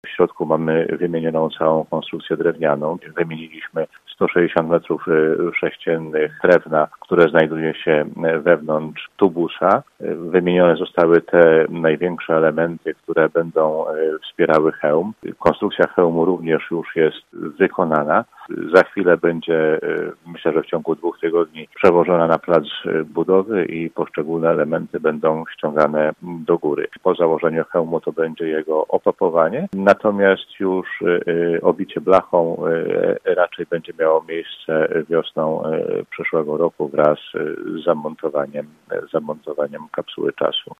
W środku mamy wymienioną całą konstrukcję drewnianą. Wymieniliśmy 160 metrów sześciennych drewna, które znajduje się wewnątrz tubusa. Wymienione zostały te największe elementy, które będą wspierały hełm. Konstrukcja hełmu również już jest wykonana. Za chwilę będzie, myślę, że w ciągu 2 tygodni przewożona na plac budowy i poszczególne elementy będą ściągane do góry. Po założeniu hełmu to będzie jego opapowanie, natomiast już obicie blachą raczej będzie miało miejsce wiosną przyszłego roku wraz z zamontowaniem kapsuły czasu.